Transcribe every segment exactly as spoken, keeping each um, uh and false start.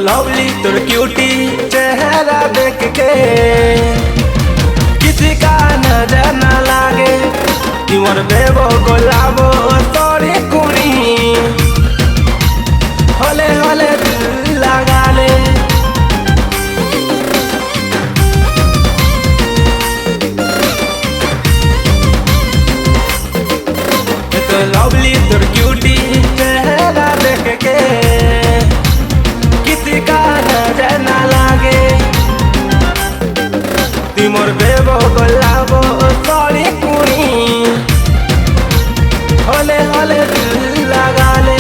Lovely तोर cutie चेहरा देख के किसी का नजर न लागे। तुमर बेबो गुलाबो तोरी कुड़ी होले होले दिल लगा ले। तो लवली तोर क्यूटी चेहरा देख के किसी का नजर न लागे। तुमर बेबो गुलाबो तोरी कुड़ी होले होले दिल लगा ले।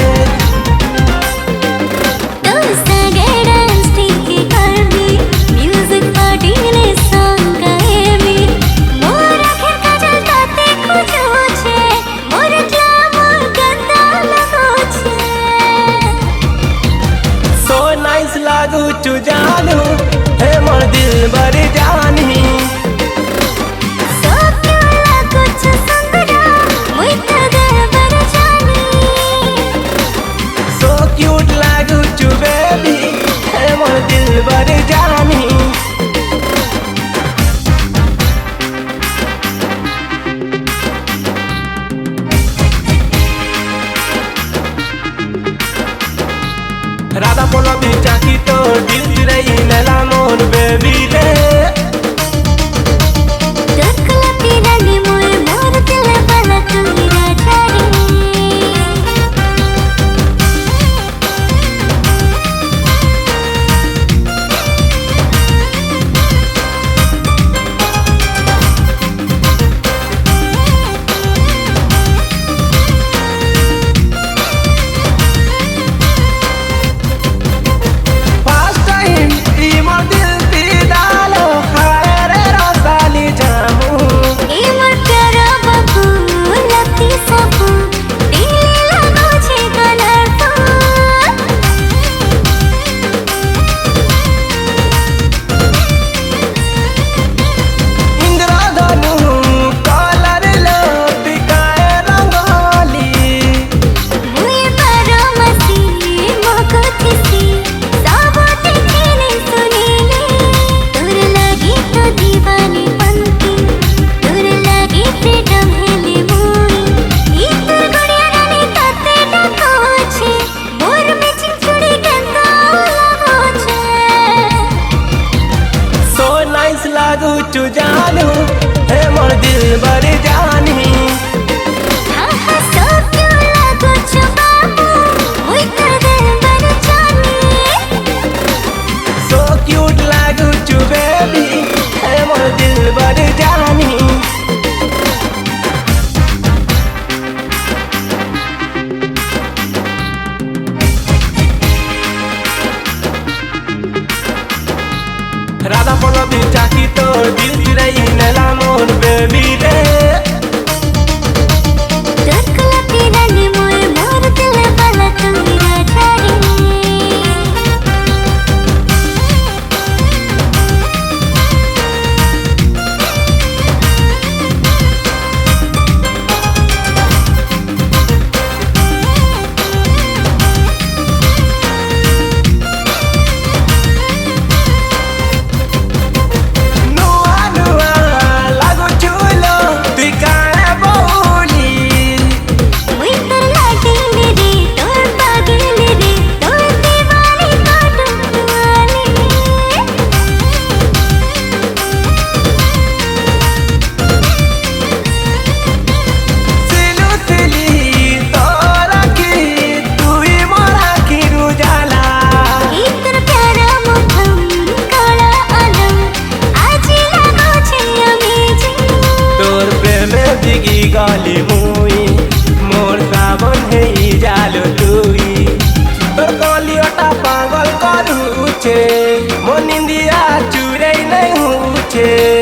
लागू चु जानू हे मोर दिल बर जानी। सो क्यों लागू चु सुंदरा मुई तो दिल बर जानी। सो क्यूट लागू चु बेबी हे मोर दिल बर जानी। राधा पोलो बीचा की तो दिल रही नला मोर बेबी ले। दुखला पीरानी मोर मोर दिल वाला तू राजा रे। लागू चु जानू हे मोर दिल बर जानी। हाँ हाँ सो क्यों लागू चु बाबू मुई तो दिल बर जानी। सो क्यूट लागू चु बेबी हे मोर दिल बर जानी। राधा पोलो बीचा की तो दिल रही नला मोर बेबी ले। दुखला पीरानी मोर मोर दिल वाला तू राजा रे। गाली मुई मोर सावन है जालो तुई। तोर कलियोटा पागल करू छे मोर निंदिया चुरे नहीं हुछे।